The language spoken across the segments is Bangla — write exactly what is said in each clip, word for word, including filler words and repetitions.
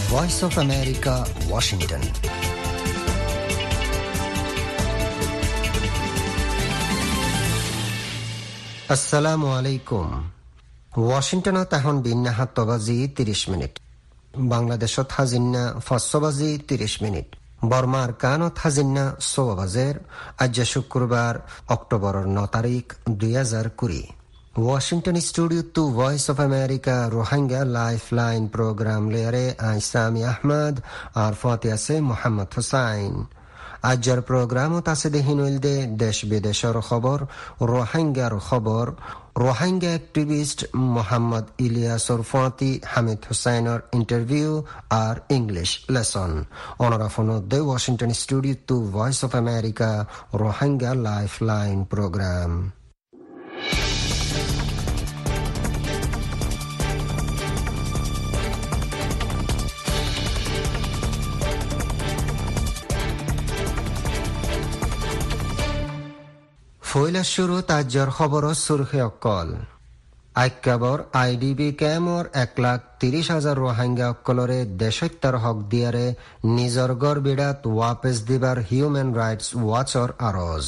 Voice of America, Washington. আসসালামু আলাইকুম। ওয়াশিংটনত এখন বিন্না সাত বাজি ত্ৰিশ মিনিট, বাংলাদেশত হাজিন্না পাঁচ বাজি ত্ৰিশ মিনিট, বর্মার কানত হাজিন্না ছয় বাজের। আজ শুক্রবার অক্টোবরের ন তারিখ দুই হাজার কুড়ি। Washington studio to voice of America Rohingya life line programme লেয়ারে আইসামি আহমদ আর ফতে আছে মোহাম্মদ হুসাইন। আজর প্রোগ্রামত আছে দেহিন দে দেশ বিদেশের খবর, রোহিঙ্গার খবর, রোহিঙ্গা অ্যাক্টিভিস্ট মোহাম্মদ ইলিয়াসর ফতি হামিদ হুসাইনের ইন্টারভিউ আর ইংলিশ লেসন। অনরাফন দে Washington studio to voice of America Rohingya life line programme. ফইলা শুরু তাজ্জর খবর সুরখে অকল। আইকাবর আইডিবি ক্যামর এক লাখ তিরিশ হাজার রোহিঙ্গা অকলরে দেশত্যার হক দিয়ারে নিজর গড় বিড়াত ওয়াপেস দিবার হিউম্যান রাইটস ওয়াচর আরজ।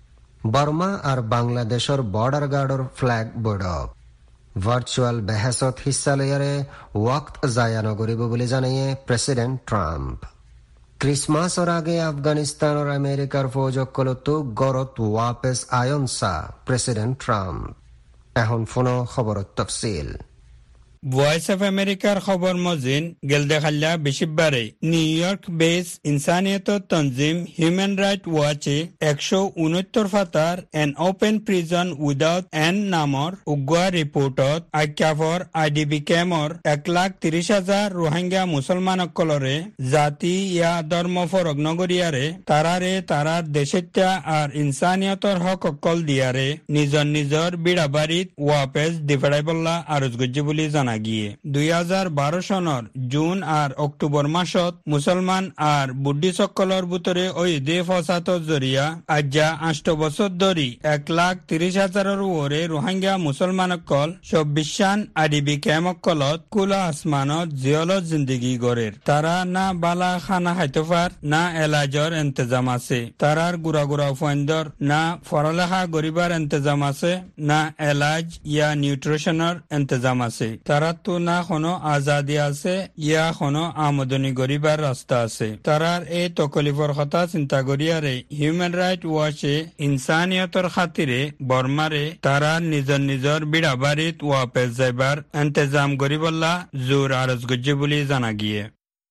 বর্মা আর বাংলাদেশের বর্ডার গার্ডর ফ্ল্যাগ বৈঠক। ভার্চুয়াল বেহেসত হিস্সা লয়ারে ওয়াক্ত জায়া নগরিব বলে জানিয়ে প্রেসিডেন্ট ট্রাম্প। ক্রিসমাসর আগে আফগানিস্তান আর আমেরিকার ফৌজকলতো গরত ওয়াপেস আয়নসা প্রেসিডেন্ট ট্রাম্প। এখন ফোনো খবরত তফসিল। ভয়েস অফ আমেরিকার খবর মজিন গেলদেখাল্লা বেশিবারে নিউ ইয়র্ক বেস ইনসানিয়ত তনজিম হিউম্যান রাইট ওয়াচে একশো উনত্তর ফাতার an open prison without an নামর উগুয়া রিপোর্টত আক্যাফর আইডিবি ক্যামর এক লাখ তিরিশ হাজার রোহিঙ্গা মুসলমান অকলরে জাতি ইয়া ধর্ম ফরক নগরিয়ারে তারারে তারার দেশেত্যা আর ইনসানিয়তর হক অকল দিয়ারে নিজর নিজর বিড়াবাড়িত ওয়াপেস দিফেড়াইবল্লা আরজ গজ্জি বলি জানা গিয়ে। দুই হাজার বারো সনের জুন আর অক্টোবর মাসত মুসলমান আর বুদ্ধি সকলর ভিতরে ওই দে ফসাত জরিয়া আজ্জা আষ্ট বছর ধরি এক লাখ তিরিশ হাজারের ওরে রোহিঙ্গা মুসলমান অকল চব্বিশান আডিবি ক্যামকলত কুলা আসমানত জিয়লত জিন্দগি গড়ের। তারা না বালা খানা খাইতফার না এলাজর এন্তেজাম আছে, তারার গুড়া গুড়া ফয়েন্দর না পড়ালেখা গরিবার এন্তেজাম আছে, না এলাজ ইয়া নিউট্রিশনের এন্তেজাম আছে। তারা তো না কোনো আজাদি আছে ইয়া কোনো আমদনি গরিবার রাস্তা আছে। তারার এই তকলিফর কথা চিন্তা করিয়ারে হিউম্যান রাইট ওয়াচে ইনসানিয়তর খাতিরে বর্মারে তারা নিজর নিজর বিড়াবাড়িত ওয়াপেস যাইবার ইন্তজাম করিবল্লা জোর আরজ গজ্জে বলে জানা গিয়ে।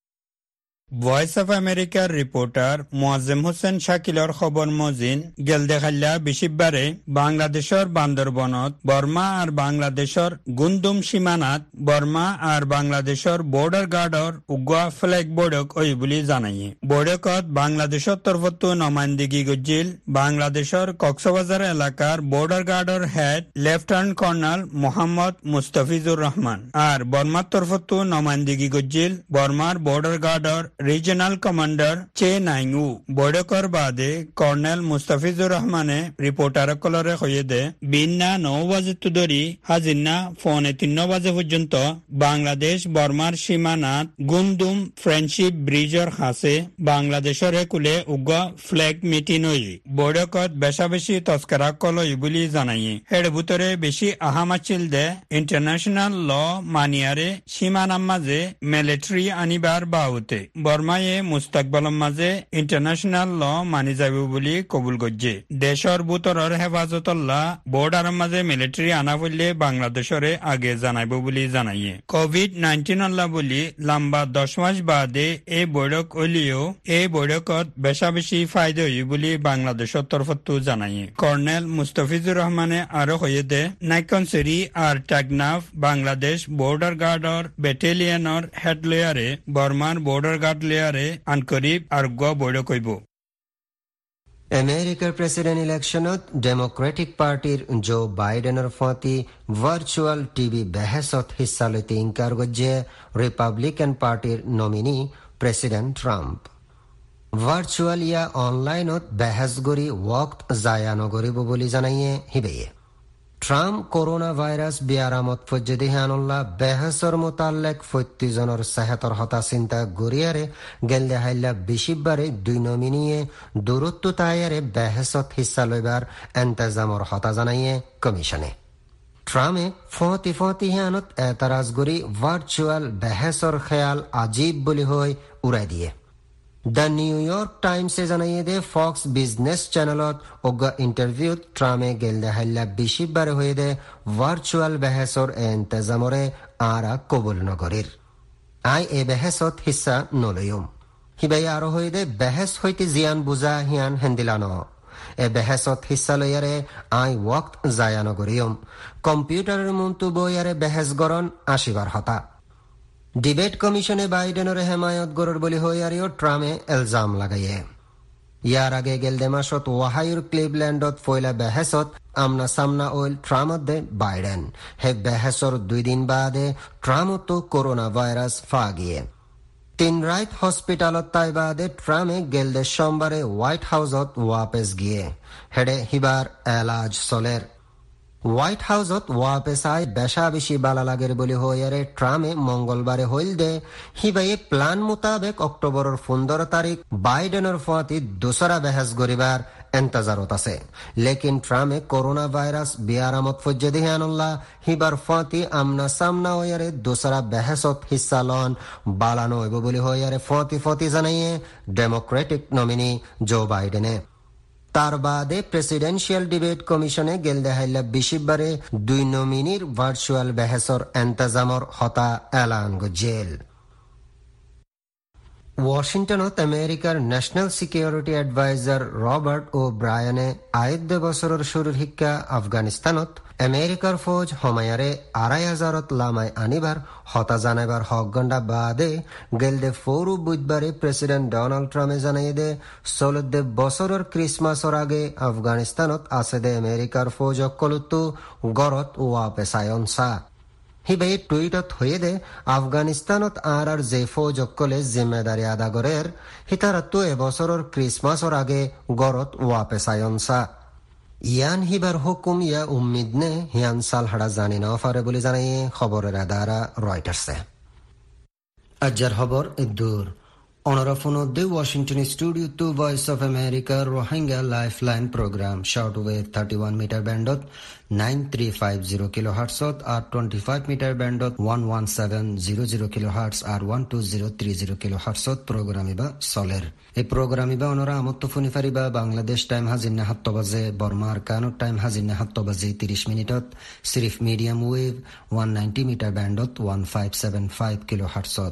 ভয়েস অফ আমেরিকার রিপোর্টার মোয়াজ্জেম হোসেন শাকিলর খবর মজিন গেল দেখাল্লা বেশিবারে বাংলাদেশের বান্দরবনত বর্মা আর বাংলাদেশের গুন্দুম সীমানাত বর্মা আর বাংলাদেশের বর্ডার গার্ডর উগুয়া ফ্ল্যাগ বৈঠক ওই বলে জানাইয়ে। বৈঠকত বাংলাদেশের তরফতো নমাইন্দিগি গজ্জিল বাংলাদেশের কক্সবাজার এলাকার বর্ডার গার্ডর head lieutenant colonel Mohammad Mustafizur Rahman আর বর্মার তরফতো নমাইন্দিগি গজ্জিল বর্মার বর্ডার গার্ডর রিজনাল কমান্ডার চে নাইংউ। বৈঠকর বাদে কর্নেল মুস্তাফিজুর রহমানে রিপোর্টার কলরে হয়ে দে বিন্না নৌ বাজে ধরি হাজিন্না ফোনে তিন বাজে পর্যন্ত বাংলাদেশ বর্মার সীমানাত গুমদুম ফ্রেন্ডশিপ ব্রিজর হাসে বাংলাদেশের কুলে উগ্র ফ্ল্যাগ মিটিং হই। বৈঠকত বেশা বেশি তস্করা কলই বলি জানাইয়ে। এর ভিতরে বেশি আহামাচিল দে ইন্টারন্যাশনাল ল মানিয়ারে সীমানার মাঝে মিলিটারি আনিবার বাউতে বর্মায়ে মুস্তাকবলর মাঝে ইন্টারন্যাশনাল ল মানি যাব বলি কবুল গজ্জে। দেশর বুতরের হেফাজতল্লাহ বর্ডারের মাঝে মিলিটারি আনা বললে বাংলাদেশরে আগে জানাইব বলি জানাইয়ে। কোভিড নাইন্টিন আল্লাহ বলি লম্বা দশ মাস বাদে এই বৈঠক হইলেও এই বৈঠকত বেশা বেশি ফায়দা হই বলি বাংলাদেশের তরফতো জানাইয়ে। কর্নেল মুস্তাফিজুর রহমানে আরো হয়ে দে নাইকনসেরি আর টাগনাফ বাংলাদেশ বর্ডার গার্ডর ব্যাটালিয়নের হেড লেয়ারে বর্মার বর্ডার গার্ড লেয়ারে আনকরিব আর গো বৈঠক হইব। আমেরিকার প্রেসিডেন্ট ইলেকশনত ডেমোক্রেটিক পার্টির জো বাইডেনের ফতি ভার্চুয়াল টিভি বেহেসত হিস্সা লইতে ইনকার গজ্জে রিপাবলিকান পার্টির নমিনি প্রেসিডেন্ট ট্রাম্প। ভার্চুয়াল ইয়া অনলাইনত বেহেস গরি ওয়াক্ত জায়া নগরিব বলি জানাইয়ে হিবেয়ে। ট্রাম্প করোনা ভাইরাস বিয়ারামত ফজ্জেদি হানুল্লাহ বেহসর মোতাল্লেক ফত্যিজনের সেহতর হতা চিন্তা গড়িয়ারে গেলদে হাইল্লা বিশিববারে দুই নমিনিয়ে দূরত্ব তায়ারে বেহসত হিস্সা লইবার এন্তেজামর হতা জানাইয়ে কমিশনে ট্রামে ফতি ফতি হিয়ানত এতারাজ গড়ি ভার্চুয়াল বেহসর খেয়াল আজীব বলি হই উড়াই দিয়ে দ্য নিউ ইয়র্ক টাইমসে জানাইয়ে দে ফক্স বিজনেস চ্যানেলত অজ্ঞা ইন্টারভিউত ট্রামে গেলদে হাইল্লা বিশিববারে হয়ে দে ভার্চুয়াল বেহেসর এন্তেজামরে আরা কবুল নগরীর আই এ বেহেসত হিস্সা নলয়ুম হিবাই আরো হয়ে দে বেহেস হইতে জিয়ান বুঝা হিয়ান হেন্দিলানো এ বেহেসত হিস্সা লইয়ারে আই ওয়াক্ত জায়া নগরিয়ম কম্পিউটারের মন্তু বইয়ারে বেহেস গরন আসিবার হতা ডিবেট কমিশনে বাইডেনের হেমায়ত গরর বলি হইয়ারিও ট্রামে এলজাম লাগাইয়ে ইয়ার আগে গেলদে মাসত ওয়াহাইর ক্লিভল্যান্ডত ফয়লা বেহেসত আমনা সামনা ওইল ট্রামত দে বাইডেন হে বেহেসর দুই দিন বাদে ট্রামতো করোনা ভাইরাস ফা গিয়ে তিন রাইত হসপিটালত তাই বাদে ট্রামে গেলদে সোমবারে হোয়াইট হাউসত ওয়াপেস গিয়ে হেডে হিবার এলাজ চলের হোয়াইট হাউসত ওয়াপেসাই বেশা বেশি বালা লাগের বলি হইয়ারে ট্রামে মঙ্গলবারে হইল দে হিবাইয়ে প্ল্যান মোতাবেক অক্টোবরের পনেরো তারিখ বাইডেনের ফতি দোসরা বেহেস গরিবার এন্তজারত আছে লেকিন ট্রামে করোনা ভাইরাস বিয়ারামত ফজ্জেদি হানুল্লাহ হিবার ফতি আমনা সামনা হইয়ারে দোসরা বেহেসত হিস্সা লন বালানো হইব বলি হইয়ারে ফতি ফতি জানাইয়ে ডেমোক্রেটিক নমিনি জো বাইডেনে তার বাদে প্রেসিডেন্সিয়াল ডিবেট কমিশনে গেলদে হাইল্লা বিশিববারে দুই নমিনির ভার্চুয়াল বেহেসর এন্তেজামর হতা এলান জেল ওয়াশিংটনত আমেরিকার ন্যাশনাল সিকিউরিটি অ্যাডভাইজার রবার্ট ও ব্রায়ানে আয়ুদ্ধ বছরের শুরুর শিক্ষা আফগানিস্তানত আমেরিকার ফৌজ হমায়ারে আড়াই হাজারত লামাই আনিবার হতা জানাইবার হক গন্ডা বাদে গেলদে ফৌরু বুধবারে প্রেসিডেন্ট ডোনাল্ড ট্রাম্পে জানাই দে চলদে বছরের ক্রিসমাসর আগে আফগানিস্তানত আছে দে আমেরিকার ফৌজ অকলুত্তু গরত ওয়াপে সায়নসা হিবাই টুইটত হয়ে দে আফগানিস্তানত আর আর যে ফৌজ অকলে জিম্মেদারি আদা করের হিতারাত্তু এবছরের ক্রিসমাসর আগে গরত ওয়াপে সায়নসা ইয়ান হিবার হুকুম ইয়া উম্মিদ নে হিয়ান সাল হাড়া জানি না ফারে বলে জানাই খবরের আদারা রয়টার্সে আজ্জার খবর ইদ্দুর অনরাফুন দে Washington studio to voice of America Rohingya lifeline programme short wave thirty one metre ব্যান্ডত nine three five zero kilo হার্টসত আর টোয়েন্টি ফাইভ মিটার ব্যান্ডত one one seven zero zero kilo hertz আর one two zero three zero kilo হার্টসত প্রোগ্রামিবা চলের এই প্রোগ্রামিবা অনরা আমত্ত ফোনি ফারিবা বাংলাদেশ টাইম হাজির হাত্ত বাজে বর্মার কানুর টাইম হাজির হাত্ত বাজে তিরিশ মিনিটত সিরিফ medium wave one ninety metre ব্যান্ডত one five seven five kilo হার্টসত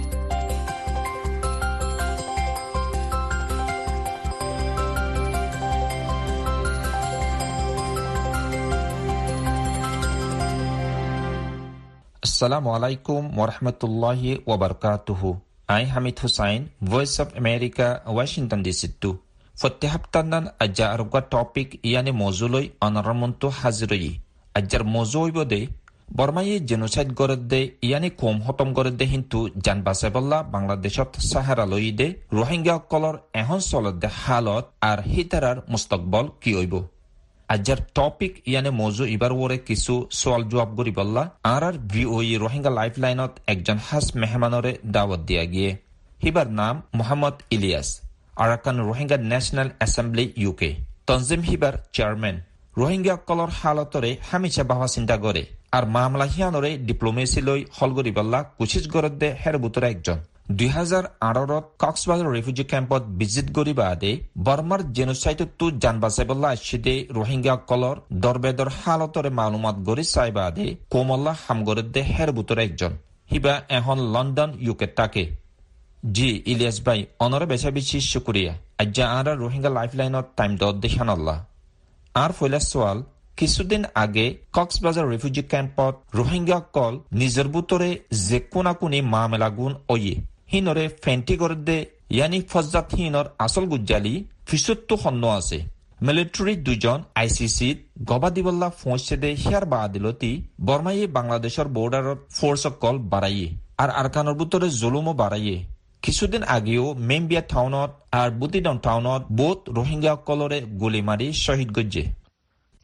আসসালামু আলাইকুম ওরহমতুল্লাহি ওয়াবারকাতুহু আই Hamid Hussain Voice of America Washington DC টু ফতে হাপ্তানান আজ্জা আরগা টপিক ইয়ানি মজুলই অনারমন্ত হাজিরই আজ্জার মজুইবদে বর্মায়ে জেনোসাইড গরদে ইয়ানি কম হতম গরদে হিন্তু জান বাসাবল্লা বাংলাদেশত সাহারা লইদে রোহিঙ্গা কলর এহন চলদে হালত আর হিতারার মুস্তকবল কি হইব আজ্জার টপিক ইয়ানে মজু ইবার ওরে কিছু সোয়াল জবাব করি বললা আর আর ভিওই রোহিঙ্গা লাইফলাইনত একজন হাস মেহমানরে দাওয়াত দিয়া গিয়ে হিবার নাম Mohammad Ilyas Arakan Rohingya National Assembly UK তনজিম হিবার চেয়ারম্যান রোহিঙ্গা কলর হালতরে হামিশা বাহা চিন্তা করে আর মামলা হিয়ানরে ডিপ্লোমেসি লই হলগরি বললা কুচিজ গরদে হের বুতরে একজন দুই হাজার আঠারোত কক্সবাজার রেফিউজি ক্যাম্পত ভিজিট করি বাদে বর্মার জেনোসাইডতো জান বাঁচাইবল্লা আসিদে রোহিঙ্গা কলর দরবেদর হালতরে মালুমাত গরি চাই বাদে কোমল্লা হামগরদে হের বুতরে একজন হিবা এখন লন্ডন ইউকে তাকে জি ইলিয়াস ভাই অনরে বেচা বেশি শুক্রিয়া আজ্জা আর রোহিঙ্গা লাইফলাইনত টাইম দর দেখান আল্লাহ আর ফয়লা সোয়াল কিছুদিন আগে কক্সবাজার রেফিউজি ক্যাম্পত রোহিঙ্গা কল নিজের বুতরে যে কোনা কোনি মামলা গুণ ওয়ে হিনরে ফেন্টি গরদে ইয়ানি ফজ্জাত হিনর আসল গুজ্জালি ফিসুত্তু খন্ন আছে মিলিটারি দুজন আইসিসিত গবাদিবল্লা ফৌঁছে দে হিয়ার বাদিলতি বর্মাইয়ে বাংলাদেশের বর্ডারত ফোর্স কল বাড়াইয়ে আর আরকানোর বুতরে জুলুমও বাড়াইয়ে কিছুদিন আগেও মেম্বিয়া টাউনত আর বুতিডাউন টাউনত বোধ রোহিঙ্গা কলরে গুলি মারি শহীদ গজ্জে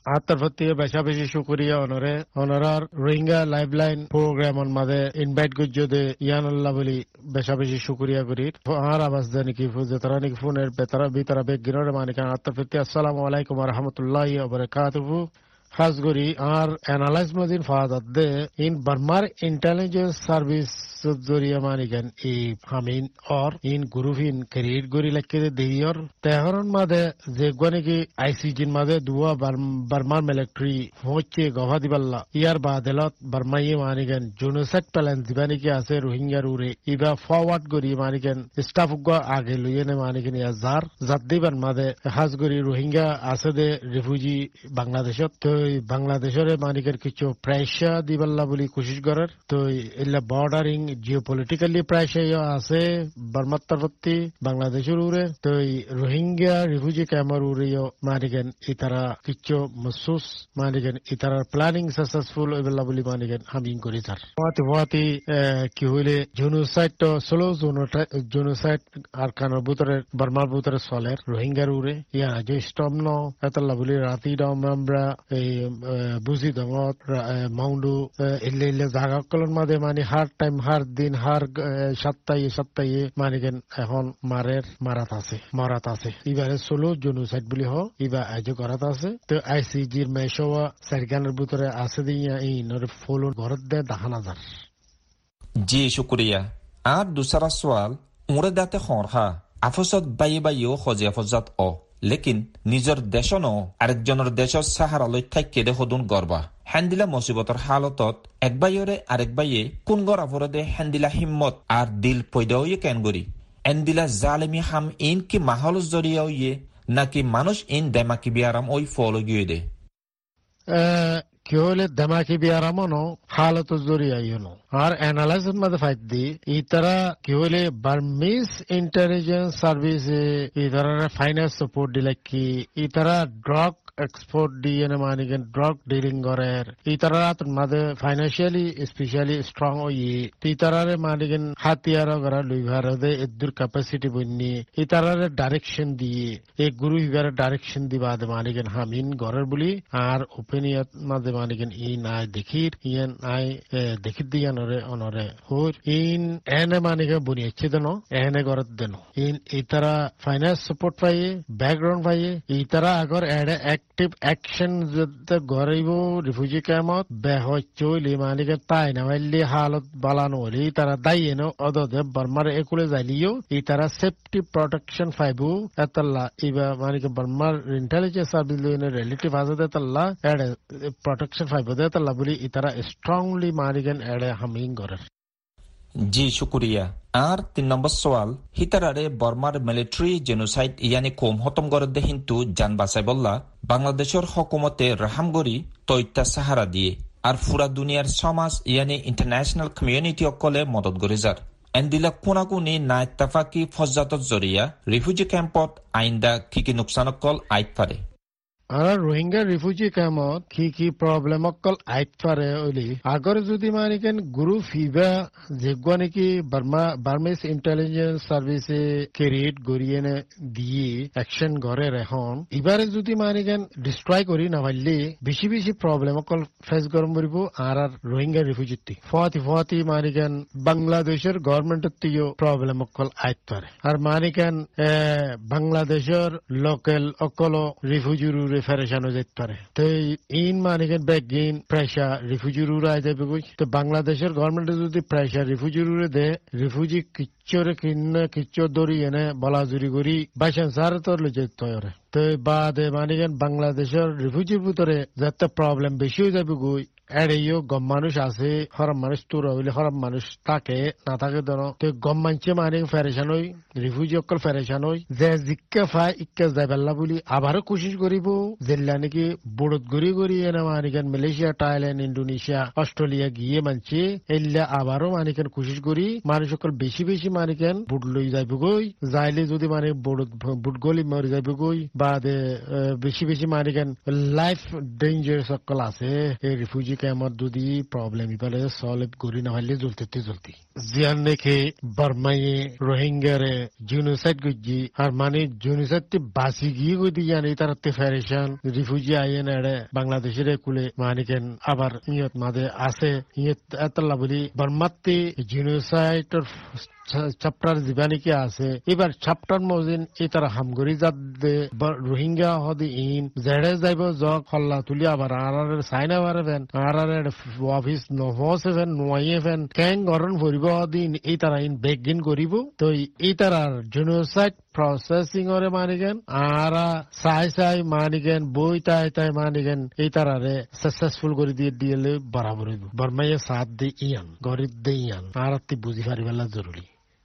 আত্মার প্রতি বেশা বেশি শুকরিয়া অনরে অনরার রোহিঙ্গা লাইফলাইন প্রোগ্রামর মাঝে ইনভাইট করছে দে ইয়ানুল্লাহ বলি বেশা বেশি শুকরিয়া করি আর আবাস দেয় নাকি তারা নাকি ফোনের বেতারা বিতারা বেগ গিরে মানিকা আত্মার প্রতি আসসালামু আলাইকুম রহমতুল্লাহ বারাকাতুহু খাস করি আর অ্যানালাইজ মদিন ফাদাত দে ইন বার্মার ইন্টেলিজেন্স সার্ভিস জরিয়া মানিকেন এই হামিন অর ইন গ্রুপিন ক্রিয়েট করি লাইকে দেইয়র তেহরন মাদে যেগুয়া নাকি আইসিজির মাদে দুয়া বার্মার মিলিটারি হচ্ছে গভা দিবাল্লা ইয়ার বাদেলত বার্মাইয়ে মানিকেন জোনোসাইড প্ল্যান দিবা নাকি আছে রোহিঙ্গার উরে ইবা ফরওয়ার্ড করি মানিকেন স্টাফ আগে লইয়ে নে মানিকেন ইয়া জার জাত দিবার মাদে খাস করি রোহিঙ্গা আছে দে রিফিউজি বাংলাদেশত তো বাংলাদেশের মানিকের কিছু প্রেশার দিবাল্লা বলি কোশিশ করার তো এলা বর্ডারিং জিওপলিটিক্যালি প্রেশার আছে বার্মার তরফতি বাংলাদেশের উরে তো রোহিঙ্গা রিফিউজি ক্যাম্পের উরেও মানিকেন ইতারা কিছু মহসুস মানিকেন ইতারার প্ল্যানিং সাকসেসফুল এবেলা বলি মানিকেন হামিং করি তার ওয়াতি ওয়াতি কি হইলে জেনোসাইড তো স্লো জেনোসাইড আর কানোর ভিতরে বার্মার ভিতরে চলের রোহিঙ্গার উরে ইয়া যে স্টম ন এতলা বলি রাতি দম আমরা এই বুঝি দঙত মাউন্ডু এলে এলে জাগা কলন মাঝে মানে হার টাইম হার দিন হার সপ্তাহে সপ্তাহে মানিকেন এখন মারের মারাত আছে মারাত আছে এবারে ষোলো জেনোসাইড বলি হ ইবা আজ করাত আছে তো আইসিজির মেশোয়া সারগানের ভিতরে আছে দিয়া এই নরে ফলো ঘরত দে দাহান হাজার জি শুক্রিয়া আর দুসরা সওয়াল উড়ে দাতে খরহা আফসত বাই বাইও খজে আফজাত অ লেকিন নিজের দেশ ন আরেকজনের দেশত সাহারালৈ থাকি দে সদুন গর্বা হ্যান্দিলা মুসিবতর হালতত এক বাইরে আরেক বাইয়ে কোন গড় আফরদে হ্যান্দিলা হিম্মত আর দিল পয়দাও ইয়ে কেন গরি এন্দিলা জালেমি হাম ইন কি মাহলুস জরিয়াও ইয়ে নাকি মানুষ ইন দেমাকি বিয়ারাম ওই ফলো গিয়ে দে কি হলে দেমাকি বিয়ারামনো হালত জরিয়া ইউনো আর অ্যানালাইসিস মধ্যে ফাইট দি ইতারা কি হলে বার্মিস ইন্টেলিজেন্স সার্ভিস ইতারা ফাইন্যান্স সাপোর্ট দিলে কি ইতারা ড্রাগ এক্সপোর্ট দিয়ে মানিকেন ড্রাগ ডিলিং করের ইতারা মাঝে ফাইন্যান্সিয়ালি স্পেশালি স্ট্রং হয়ে ইতারারে মানিকেন হাতিয়ার করা লইভারে এদুর ক্যাপাসিটি বন্যি ইতারারে ডাইরেকশন দিয়ে এই গুরু হিগারে ডাইরেকশন দিবা মানিকেন হামিন ঘরের বলি আর ওপেনিয়ত মাঝে মানিকেন ই নাই দেখির ইয়ান নাই দেখির দিয়া নরে অনরে হুর ইন এনে মানিকেন বুনিয়েছে দেন এনে ঘরত দেন ইন ইতারা ফাইন্যান্স সাপোর্ট পাইয়ে ব্যাকগ্রাউন্ড পাইয়ে ইতারা আগর এডে অ্যাক্টিভ অ্যাকশন গড়াইব রিফিউজি ক্যাম্পত বেহ চলি মানিকেন তাই না মাইলি হালত বালানো হলি তারা দায়ী ন অদে বার্মার একুলে যাইলিও ইতারা সেফটি প্রটেকশন পাইবো এতলা ইবা মানিকে বার্মার ইন্টেলিজেন্স সার্ভিস লইনে রিলেটিভ আছে এতলা এডে প্রটেকশন পাইবো এতলা বলি ইতারা স্ট্রংলি মানিকেন এডে হামিং করে জি শুক্রিয়া আর তিন নম্বর সওয়াল হিতারারে বর্মার মিলিটারি জেনোসাইড ইয়ানি কম হতম করে দে কিন্তু জান বাঁচাই বললা বাংলাদেশের হকুমতে রাহামগরি তৈত্যা সাহারা দিয়ে আর পুরা দুনিয়ার সমাজ ইয়ানি ইন্টারন্যাশনাল কমিউনিটি অকলে মদত করে যার এন্দিলা কোনাকুনি না ইত্তাফাকি ফজ্জাতত জরিয়া রিফিউজি ক্যাম্পত আইন্দা কি কি নোকসান অকল আইত পারে আর রোহিঙ্গা রিফিউজি ক্যাম্পত কি কি প্রবলেম অকল আইত পারে ওলি আগর যদি মানিকেন গুরু ফিবা যেগুয়া নাকি বার্মা বার্মিস ইন্টেলিজেন্স সার্ভিসে ক্রিয়েট গড়িয়ে দিয়ে অ্যাকশন ঘরে এখন এবারে যদি মানিকেন ডিস্ট্রয় করি না পারলে বেশি বেশি প্রবলেম অকল ফেস গরম করিব আর আর রোহিঙ্গা রিফিউজিতে ফতি ফতি মানিকেন বাংলাদেশের গভর্নমেন্টের তিও প্রবলেম অকল আইত পারে আর মানিকেন বাংলাদেশের লোকাল অকল রিফিউজির ফেরেশানো যেতে পারে তো ইন মানিকেন ব্যাগিন প্রেশার রিফিউজির উড়ে আই যাবে তো বাংলাদেশের গভর্নমেন্ট যদি প্রেশার রিফিউজির উড়ে দে রিফিউজি কিচ্ছরে কিনে কিচ্ছর দড়ি এনে বলাজুরি করি বাইশান সারে তোর যেতে হয় তো বাদে মানিকেন বাংলাদেশের রিফিউজির ভিতরে যাতে প্রবলেম বেশি হয়ে যাবে গুই এড়েও গম মানুষ আছে হরম মানুষ তোর হইলে হরম মানুষ থাকে না থাকে ধর তো গম মানছে মানে ফেরেশান হই রিফিউজি অকল ফেরেশান হই যে জিক্কা ফাই ইক্কা যাই পাল্লা বলি আবারও কোশিশ করিব জেলা নাকি বুড়ত গড়ি গড়ি এনে মানিকেন মালয়েশিয়া থাইল্যান্ড ইন্দোনেশিয়া অস্ট্রেলিয়া গিয়ে মানছে এলে আবারও মানিকেন কোশিশ করি মানুষ অকল বেশি বেশি মানিকেন বুট লই যাইব গই যাইলে যদি মানে বুট বুট গলি মরে যাইব গই বাদে বেশি বেশি মানিকেন লাইফ ডেঞ্জার সকল আছে এই রিফিউজি ক্যাম্পত যদি প্রবলেম ইপালে সলভ করি না হলে জ্বলতে জ্বলতি জিয়ান নেখে বার্মায়ে রোহিঙ্গারে জেনোসাইড গুজি আর মানে জেনোসাইড বাসি গিয়ে গদি জানি তার ফেরেশান রিফিউজি আইয়েন এড়ে বাংলাদেশের কুলে মানিকেন আবার ইয়ত মাঝে আছে ইয়ত এতলা বলি বার্মাতে জেনোসাইডর চ্যাপ্টার জীবানিকে আছে এবার চ্যাপ্টার মজিন এই তারা হামগরি যাদ রোহিঙ্গা হদি ইন জেড়ে যাইব জগ হল্লা তুলি আবার আর সাইনা বারেন আর অফিস নহসেন নোয়াইয়েন ক্যাং গরন ভরিব দিন এই তারা ইন বেগিন করিব তো এই তারার জেনোসাইড প্রসেসিং ওরে মানিগেন আর সাই সাই মানিগেন বই তাই তাই মানিগেন এই তারারে সাকসেসফুল করে দিয়ে দিলে বরাবর হইব বর্মাইয়ে সাথ দি ইয়ান গরিব দে ইয়ান আর তি বুঝি পারিবেলা জরুরি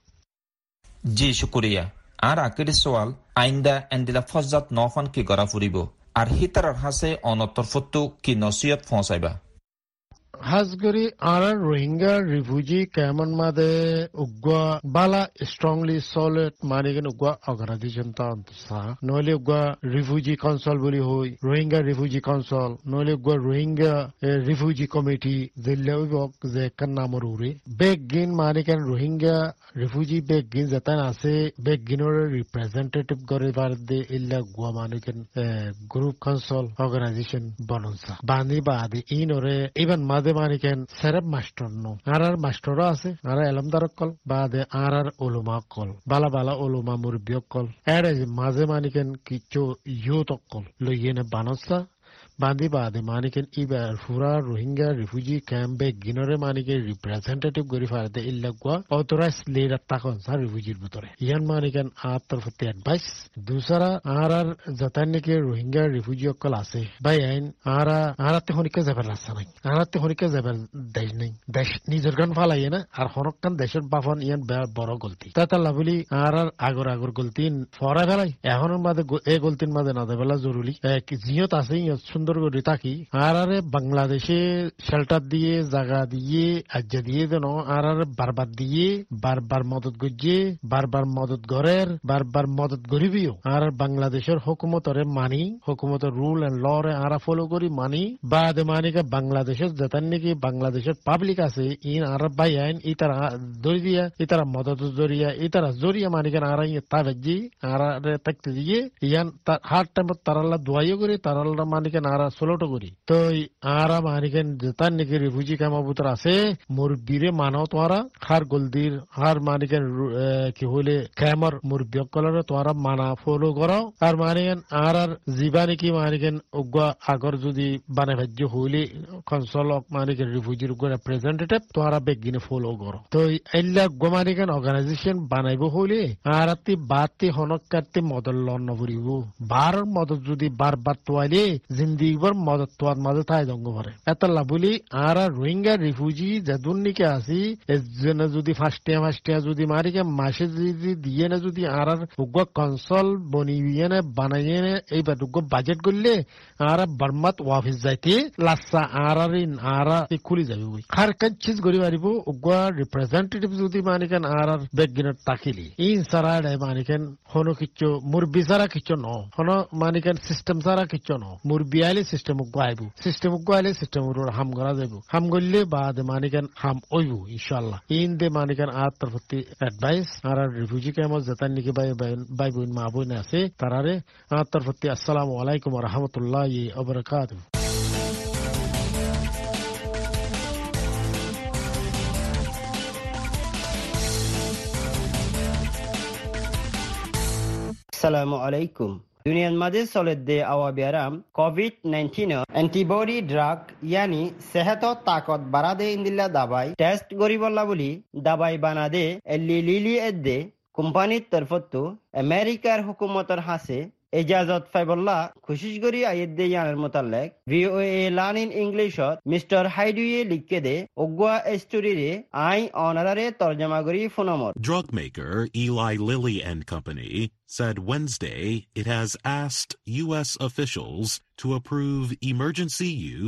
জি শুক্রিয়া আর আকের সওয়াল আইন্দা এন্দিলা ফজাত নফান কি গড়া ফুরিব আর হিতারার হাসে অনত্তর ফত্তু কি নসিয়ত ফসাইবা হাজগরি আর রোহিঙ্গা রিফিউজি কেমন মাদে উগ্গা বালা স্ট্রংলি সলিড মানিগেন উগ্গা অর্গানাইজেশন তা অন্তসা নইলে উগ্গা রিফিউজি কাউন্সিল বলি হই রোহিঙ্গা রিফিউজি কাউন্সিল নইলে উগ্গা রোহিঙ্গা রিফিউজি কমিটি দিল্লে উবক যে কান নামর উরে বেগিন মানিগেন রোহিঙ্গা রিফিউজি বেগিন যেতান আছে বেগিনর রিপ্রেজেন্টেটিভ করে বারদে ইল্লা গুয়া মানিগেন গ্রুপ কাউন্সিল অর্গানাইজেশন বনসা বানি বাদে ইনরে ইভেন মাদে মানিকেন সেরেব মাস্টার নো আর আর মাস্টারও আছে আর এলমদার কল বাদে আর আর ওলুমা কল বালা বালা ওলুমা মুরব্বী কল এর মাঝে মানিকেন কিছু ইউথ কল লইয়েনে বানসা বান্দি বাদে মানিকেন ইবার ফুরা রোহিঙ্গা রিফিউজি ক্যাম্পে গিনরে মানিকে রিপ্রেজেন্টেটিভ গরি ফারদে ইল্লাগুয়া অথরাইজ লিডার তাকন সা রিফিউজির ভিতরে ইয়ান মানিকেন আর তরফতে অ্যাডভাইস দুসরা আর আর জাতানিকে রোহিঙ্গা রিফিউজি অকল আছে বাই আইন আর আরাতে হনিকে যাবার রাস্তা নাই আরাতে হনিকে যাবার দেশ নাই দেশ নিজের গান ফালাইয়ে না আর হরকান দেশের বাফন ইয়ান বড় গলতি তাতা লাভলি আর আর আগর আগর গলতি ফরা ফেলাই এখনের মাঝে এই গলতির মাঝে না দেবেলা জরুরি জিয়ত আছে ইয়ত সুন্দর করে থাকি আর আরে বাংলাদেশে শেল্টার দিয়ে জায়গা দিয়ে আজ্জা দিয়ে যেন আর আর বারবার দিয়ে বারবার মদত গজিয়ে বারবার মদত গড়ের বারবার মদত গরিবিও আর বাংলাদেশের হুকুমতরে মানি হুকুমতের রুল এন্ড ল রে আর ফলো করি মানি বাদ মানিকে বাংলাদেশের যেতান নাকি বাংলাদেশের পাবলিক আছে ইন আর বাই আইন ই তারা দড়ি দিয়া ই তারা মদত জরিয়া ই তারা জরিয়া মানিকে আর তা ভেজি আর থাকতে দিয়ে ইয়ান হার টাইমত তারাল্লা দোয়াইও করি তারাল্লা মানিকে আর ষোলোটা করি তো আরা মানিকেন যেতান নাকি রিফিউজি ক্যাম্পর আছে মুরব্বীরে মানাও তোরা হার গলদির হার মানিকেন কি হইলে ক্যামর মুরব্বী কলরে তোরা মানা ফলো করাও আর মানিকেন আর আর জীবা নাকি মানিকেন উগ্গা আগর যদি বানে ভাজ্য হইলে কনসল মানিকেন রিফিউজির রিপ্রেজেন্টেটিভ তোরা বেগিনে ফলো করো তো এল্লা গোমানিকেন অর্গানাইজেশন বানাইব হইলে আর আতি বাতি হনকাতে মদল লন নবরিব বার মদত যদি বারবার তোয়ালে জিন্দি মদত তোয়ার মাঝে তাই জঙ্গ ভরে এতলা বলি আর রোহিঙ্গা রিফিউজি যেদুন্নিকে আসি এজনে যদি ফার্স্টিয়া ফার্স্টিয়া যদি মারিকে মাসে যদি দিয়ে না যদি আর উগ্র কনসল বনিয়ে না বানাইয়ে না এইবার উগ্র বাজেট করলে আর বার্মাত অফিস যাইতে লাসা আর আর খুলি যাবে ওই খার কাজ চিজ করি পারিব উগ্র রিপ্রেজেন্টেটিভ যদি মানিকেন আর বেগিনের তাকিলি ইন সারা মানিকেন হনো কিচ্ছু মুরবি সারা কিচ্ছু ন হনো মানিকেন সিস্টেম সারা কিচ্ছু ন মুরবি আইলে সিস্টেম আইব সিস্টেম আইলে সিস্টেম হাম করা যাইব হাম করলে বাদ মানিকেন হাম ওইব ইনশাল্লাহ ইন দে মানিকেন আর তরফতি অ্যাডভাইস আর রিফিউজি ক্যাম্প যেতান নাকি বাই বাই বোন মা বোন আছে তারারে আর তরফতি আসসালামু আলাইকুম ওয়া রাহমাতুল্লাহি ওয়া বারাকাতুহু আসসালামু আলাইকুম দুনিয়ার মাঝে চলে দে আওয়াবিয়ারাম কোভিড নাইন্টিন এন্টিবডি ড্রাগ ইয়ানি সেহত তাকত বাড়া দে ইন্দিল্লা দাবাই টেস্ট গরিবল্লা বলি দাবাই বানা দে এল্লি লিলি এদ্দে কোম্পানির তরফতো আমেরিকার হুকুমতর হাসে এজাজত ফাইবল্লা খুশিস গরি আইয়েদ্দে ইয়ানের মোতালেক ভিওএ লার্ন ইন ইংলিশত মিস্টার হাইডুয়ে লিখকে দে ওগুয়া স্টোরিরে আই অনারারে তরজমা গরি ফোনমর Drug maker Eli Lilly and Company said Wednesday it has asked U S officials to approve emergency use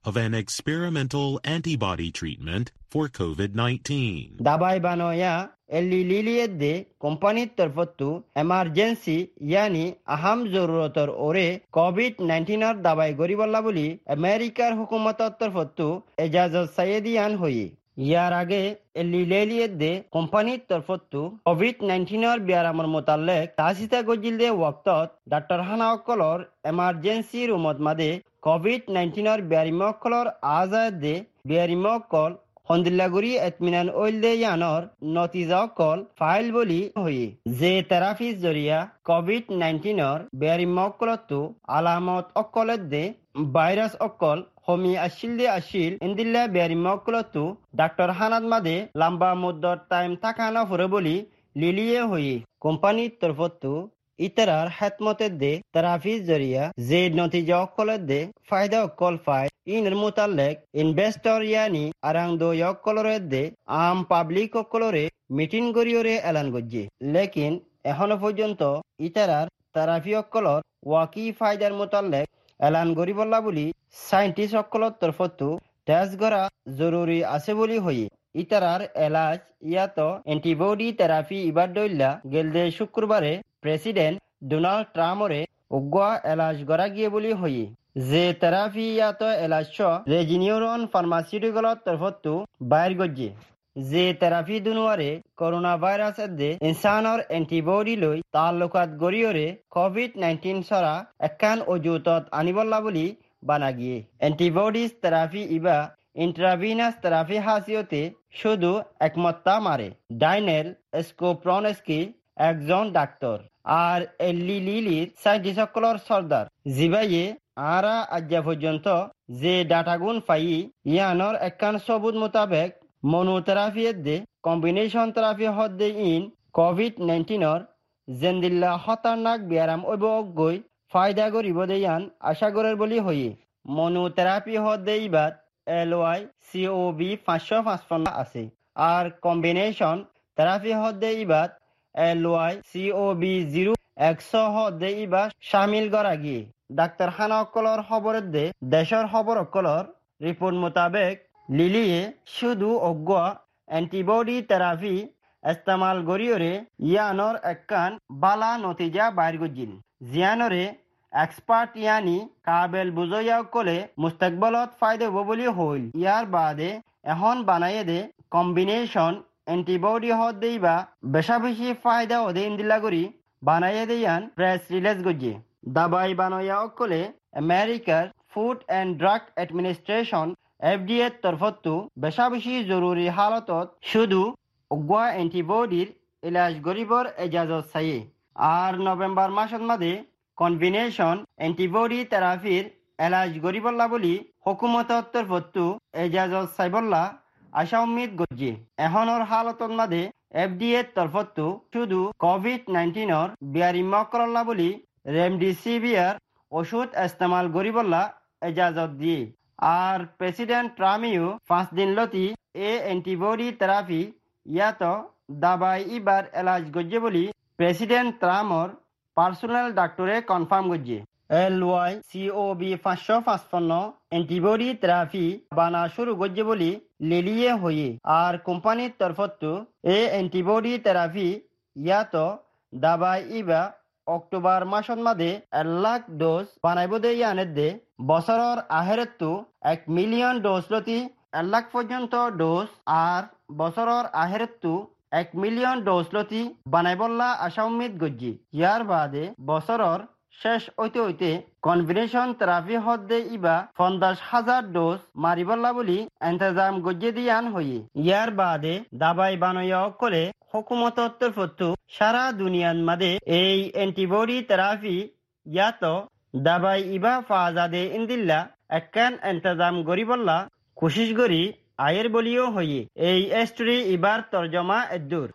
of an experimental antibody treatment for covid nineteen. দাবাই বানোয়া এলি লিলিয়ে দে কোম্পানির তরফতু এমার্জেন্সি ইয়ানি আহাম জরুরতর ওরে কোভিড নাইন্টিনের দাবাই গরিবল্লা বলি আমেরিকার হুকুমতর তরফতু এজাজত সাইয়েদিয়ান হই। ইয়ার আগে এলি লিলিয়ে দে কোম্পানির তরফতু কোভিড নাইন্টিনের বিয়ারামর মোতাল্লেক তাসিতা গজিল দে ওয়াক্তত ডাক্তার হানা অকলর এমার্জেন্সি রুমত মাদে কোভিড নাইন্টিনের বিয়ারিমকলর আজাদ দে বিয়ারিমকল হন্দিল্লাগুড়ি এতমিনান ওইল দে ইয়ানর নতিজা অকল ফাইল বলি হই যে থেরাপির জরিয়া কোভিড নাইন্টিনের বিয়ারিমকলতো আলামত অকলত দে ভাইরাস অকল হমি আসিল দে আসিল ইন্দিল্লা বিয়ারিমকলতো ডাক্তার হানাদ মাদে লম্বা মুদ্দত টাইম থাকানা ফুরে বলি লিলিয়ে হই। কোম্পানির তরফতো ইতারার হেতমতে দে থেরাপির জরিয়া যে নতিজা অকলত দে ফায়দা অকল ফাই ইনের মোতাল্লেক ইনভেস্টর ইয়ানি আরাং দো অকলরে দে আম পাবলিক অকলরে মিটিং গরিয়রে এলান গজ্জি লেকিন এখনো পর্যন্ত ইতারার থেরাপি অকলর ওয়াকি ফায়দার মোতাল্লেক এলান গরিবল্লা বলি সাইন্টিস্ট অকলর তরফতো টেস্ট করা জরুরি আছে বলি হই। ইতারার এলাজ ইয়াত অ্যান্টিবডি থেরাপি ইবার দইল্লা গেলদে শুক্রবারে প্রেসিডেন্ট ডোনাল্ড ট্রাম্পরে উগ্রা এলাজ করা গিয়ে বলি হই যে থেরাপি ইয়াত এলাজ রেজিনিউরন ফার্মাসিউটিক্যালর তরফতো বাইর গজ্জি যে থেরাপি দুনুয়ারে করোনা ভাইরাস দে ইনসানর অ্যান্টিবডি লই তাল্লুকাত গরিয়রে কোভিড নাইন্টিন সরা একান অজুতত আনিবল্লা বলি বানা গিয়ে অ্যান্টিবডিস থেরাপি ইবা ইন্ট্রাভিনাস থেরাপি হাসিয়তে শুধু একমত্তা মারে ডাইনেল স্কোপ্রনস্কি একজন ডাক্তার আর এলি লিলির সাইন্টিস্ট সকলর সর্দার জিবাইয়ে আরা আজ্ঞা পর্যন্ত যে ডাটাগুন পাই ইয়ানর একান সবুত মোতাবেক মনোথেরাপি দে কম্বিনেশন থেরাপি হদ্দে ইন কোভিড নাইন্টিনের জেন্দিল্লা খতরনাক বিয়ারাম অবগৈ ফায়দা করিব দেয়ান আশা করার বলি হই। মনোথেরাপি হদ্দে ইবাদ L Y C O V পাঁচশো পাঁচপন্ন আছে আর কম্বিনেশন থেরাপি হদ্দে ইবাদ L Y C O V zero একশো হদ্দে ইবাদ সামিল করা গিয়ে ডাক্তার হানা অকলর খবরের দে দেশের খবর অকলর রিপোর্ট মোতাবেক লিলিয়ে শুধু অজ্ঞ অ্যান্টিবডি থেরাপি ইস্তেমাল গরিয়রে ইয়ানর একান বালা নতিজা বাইর গজিল জিয়ানরে এক্সপার্ট ইয়ানি কাবেল বুঝইয়া কলে মুস্তাকবলত ফায়দা হব বলি হইল। ইয়ার বাদে এখন বানাইয়ে দে কম্বিনেশন অ্যান্টিবডি হদ দেইবা বেশা বেশি ফায়দা ওদে ইন্দিল্লা করি বানাইয়ে দেয়ান প্রেস রিলিজ গজ্জে দাবাই বানাইয়া কলে আমেরিকার Food and Drug Administration F D এর তরফতো বেশা বেশি জরুরি হালতত শুধু অজ্ঞা অ্যান্টিবডির ইলাজ গরিবর এজাজত চাইয়ে আর নভেম্বর মাসত মাদে কম্বিনেশন অ্যান্টিবডি থেরাপির এলাজ গরিবল্লা বলি হুকুমতর তরফতো এজাজত চাইবল্লা আশা উম্মিদ গজ্জে এখনর হালতত মাদে এফ ডি এর তরফতো শুধু কোভিড নাইন্টিনের বিয়ারিমা করল্লা বলি রেমডিসিভির ওষুধ ইস্তেমাল গরিবল্লা এজাজত দিয়ে আর প্রেসিডেন্ট ট্রাম্পও পাঁচ দিন লতি এ অ্যান্টিবডি থেরাপি ইয়াত দাবাই ইবার এলাজ গজ্জে বলি প্রেসিডেন্ট ট্রাম্পর পার্সোনাল ডাক্তরে কনফার্ম গজ্জে L Y C O V পাঁচশো পাঁচপন্ন অ্যান্টিবডি থেরাপি বানা শুরু গজ্জে বলি লিলিয়ে হয়ে আর কোম্পানির তরফতো এ অ্যান্টিবডি থেরাপি ইয়াত দাবাই ইবা অক্টোবর মাসত মাদে এক লাখ ডোজ বানাইব দে ইয়ানের দে বছরের আহেরতো এক মিলিয়ন ডোজ লতি এক লাখ পর্যন্ত ডোজ আর বছরের আহেরতো এক মিলিয়ন ডোজ লতি বানাইবল্লা আশা উম্মিদ গজ্জি ইয়ার বাদে বছরের শেষ হইতে হইতে কম্বিনেশন থেরাপি হদ্দে ইবা পঞ্চাশ হাজার ডোজ মারিবল্লা বলি এন্তেজাম গজ্জে দিয়ান হয়ে ইয়ার বাদে দাবাই বানয়া করে হুকুমতর তরফতো সারা দুনিয়ার মাদে এই অ্যান্টিবডি থেরাপি ইয়াত দাবাই ইবা ফাজাদে ইন্দিল্লা একান এন্তেজাম গরিবল্লা কোশিশ করি আয়ের বলিও হয়ে এই স্টোরি ইবার তর্জমা এদুর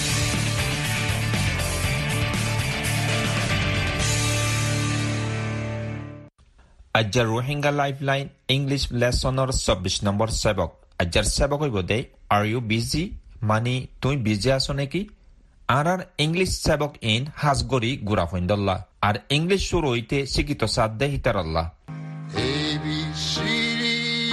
আজ্জার রোহিঙ্গা লাইফলাইন ইংলিশ লেসনৰ চৌব্বিশ নম্বৰ সেবক আজ্জার সেবক হইব দে আর ইউ বিজি মানে তুই বিজি আছো নাকি আর আর ইংলিশ সেবক ইন হাজগরি গুড়া ফইন্দল্লা আর ইংলিশ শুরু হইতে শিক্ষিত সাদ দে হিতারাল্লাহ A B C D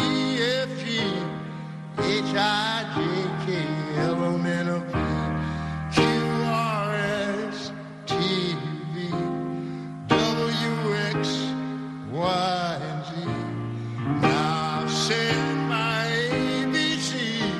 I J K L M N O P Q R S T V W X Y and Z. Now say my A B C,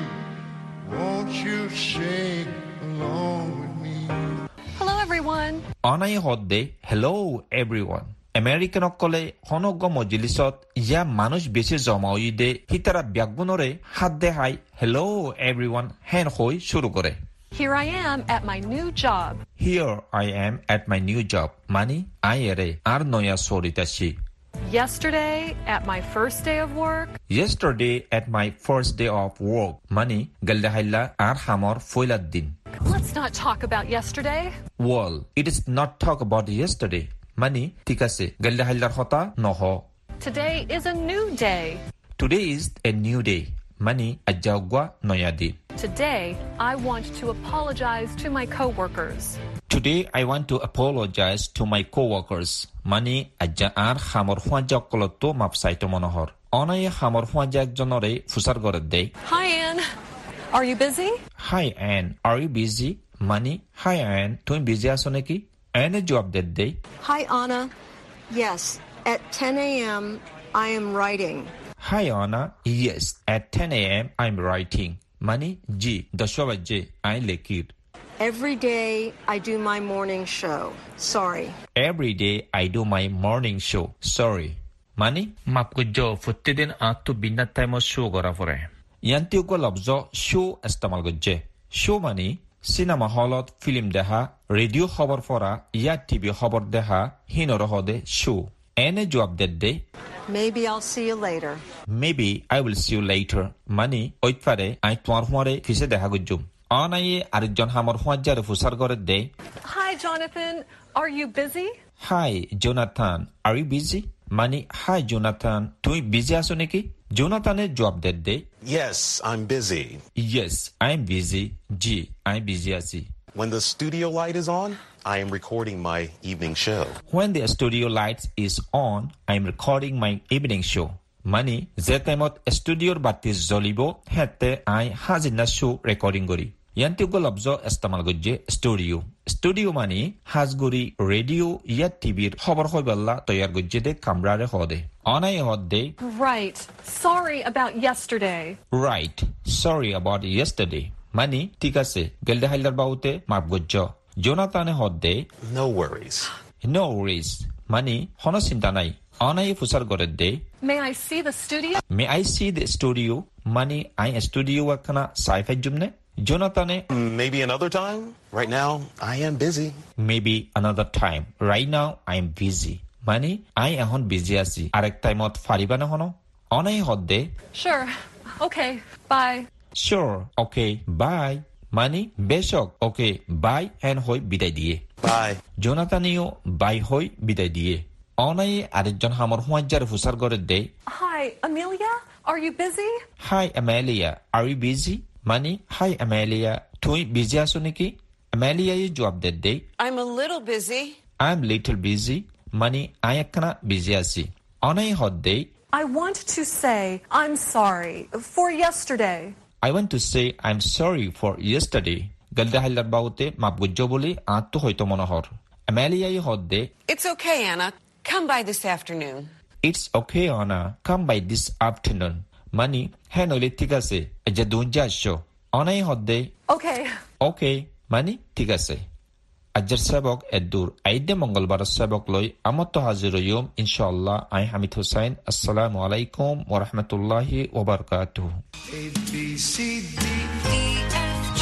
won't you sing along with me? Hello everyone. On a hot day, hello everyone. American অকলে হনগ্য মজলিসত ইয়া মানুষ বেশি জমাই দে হিতারা ব্যাগুনরে হাত দে হাই হেলো এভরিওয়ান হেন হই শুরু করে। Here I am at my new job. Here I am at my new job. মানে আই এরে আর নয়া সরিতাছি। Yesterday at my first day of work. Yesterday at my first day of work. মানে গলদা হাইলা আর হামর ফয়লাদ দিন। Let's not talk about yesterday. Well, it is not talk about yesterday. মানে ঠিক আছে গলদা হাইলার হতা নহ। Today is a new day. Today is a new day. মানে আজাওগা নয়া দিন। Today I want to apologize to my coworkers. Today I want to apologize to my coworkers. মানে আজা আর হামর হুয়াজা কলতো মাপসাইতো মনোহর। অনাই হামর হুয়াজা একজনরে ফুসার করে দেয়। Hi Anne. Are you busy? Hi Anne. Are you busy? মানে Hi Anne. তুমি busy আছো নাকি? Anne জবাব দেয়। Hi Anna. Yes, at ten a.m. I am writing. Hi Anna. Yes, at ten a.m. I'm writing. মানে জি দশ বাজে আই লেখির। Every day I do my morning show. Sorry. Every day I do my morning show. Sorry. মানে মাপ করছো প্রতিদিন আত্ম বিনা টাইমত শো করা পরে। ইয়ান্তিও লব্জ শো ইস্তেমাল করছে। শো মানে সিনেমা হলত ফিল্ম দেখা, রেডিও খবর পড়া ইয়া টিভি খবর দেখা হিনর হদে শো। এনে জবাব দে Maybe I'll see you later. Maybe I will see you later. মানে ওইপারে আই তোমার হুয়ারে ফিসে দেখা গুজুম। অনাইয়ে আরেকজন হামর হুয়াজারে ফুসার করে দে। Hi Jonathan. Are you busy? Hi Jonathan. Are you busy? মানে Hi Jonathan. তুমি বিজি আছো নাকি? জোনাথানের জবাব দে Yes, I'm busy. Yes, I'm busy. জি, আমি বিজি আছি। When the studio light is on, I am recording my evening show. When the studio lights is on, I am recording my evening show. মানে যে টাইমত স্টুডিওর বাতি জ্বলিব হেতে আই হাজিনা শো রেকর্ডিং করি। ইয়ান্তিও লব্জ ইস্তেমাল করছে স্টুডিও। স্টুডিও মানে হাজগুড়ি রেডিও ইয়া টিভির খবর হইবাল্লা তৈয়ার করছে দে কামরারে হদে। অনাই হদে Right. Sorry about yesterday. Right. Sorry about yesterday. মানে ঠিক আছে গেলদে হাইলার বাউতে মাপ গজ্জ। জোনাথানে হদে No worries. No worries. মানে হন চিন্তা নাই। অনাই ফুসার করে দে May I see the studio? May I see the studio? মানে আই স্টুডিও একখানা সাইফাই জুমনে। জোনাথানে Maybe another time. Right now, I am busy. Maybe another time. Right now, I am busy. মানে আই এখন বিজি আছি আরেক টাইমত ফারিবা না হন। অনাই হদে Sure. Okay. Bye. Sure. Okay. Bye. মানে বেশক ওকে বাই এন হই বিদায় দিয়ে। Bye. জোনাথানিও বাই হই বিদায় দিয়ে। অনাই আরেকজন হামর হুয়াজার ফুসার করে দে Hi Amelia. Are you busy? Hi Amelia. Are you busy? মানে Hi Amelia. তুই বিজি আছো নাকি? Amelia জবাব দে I'm a little busy. I'm little busy. মানে আই একখানা বিজি আছি। অনাই হদে I want to say I'm sorry for yesterday. I want to say I'm sorry for yesterday. গলদা হাইলার বাউতে মাপ গুজ্জ বলি আত্ম হইতো মনোহর। Amelia হদে It's okay, Anna. Come by this afternoon. It's okay Anna. Come by this afternoon. মানে হ্যাঁ নইলে ঠিক আছে যে দুন যা আসো। অনাই হদে Okay. ওকে মানে ঠিক আছে। আজের সেবক এদুর আইদে মঙ্গলবার সেবক লই আমত হাজির হইম ইনশাআল্লাহ। আই হামিদ হুসাইন। আসসালামু আলাইকুম ওয়া রাহমাতুল্লাহি ওয়া বারাকাতুহু। A B C D E F G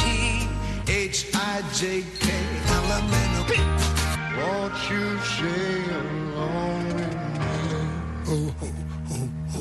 H I J K L M N O P won't you sing along with me? Ho, ho, ho, ho.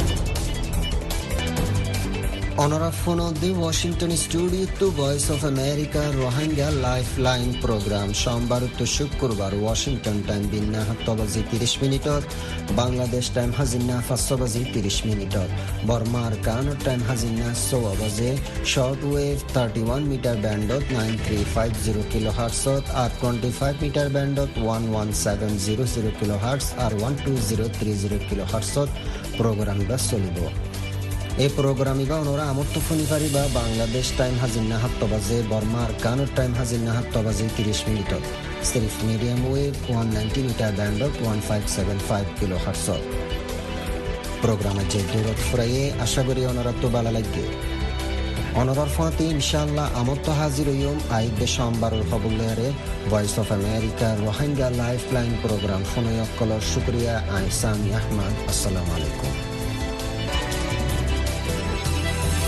Honora Fono di Washington Studio to Voice of America Rohingya Lifeline Program সোমবার তো শুক্রবার ওয়াশিংটন টাইম বিন্না সাতটা বাজি ত্ৰিশ মিনিটত বাংলাদেশ টাইম হাজিনা পাঁচটা বাজি ত্ৰিশ মিনিটত বর্মার কানাডা টাইম হাজিনা ছয় বাজে short wave thirty one metre ব্যান্ডত nine three five zero kilo হার্টছত আর টোয়েন্টি ফাইভ মিটার ব্যান্ডত one one seven zero zero kilo hertz আর one two zero three zero kilo হার্টছত প্রোগ্রামটা চলিব। এই প্রোগ্রামিবা ওনরা আমত্ত ফোনি পারিবা বাংলাদেশ টাইম হাজির না হাত্ত বাজে বর্মার কানুর টাইম হাজির না হাত্ত বাজে তিরিশ মিনিটত সিরিফ medium wave one ninety metre ব্যান্ডত one five seven five kilo হার্টসত প্রোগ্রামের যে দূরত ফুরাইয়ে আশা করি ওনরা তো ভালো লাগবে অনরার ফাঁতি ইনশাআল্লাহ আমত্ত হাজির হইম আইবে সোমবারের খবরে Voice of America Rohingya life line programme ফোনয়কলর শুক্রিয়া আই সামি আহমদ আসসালামু আলাইকুম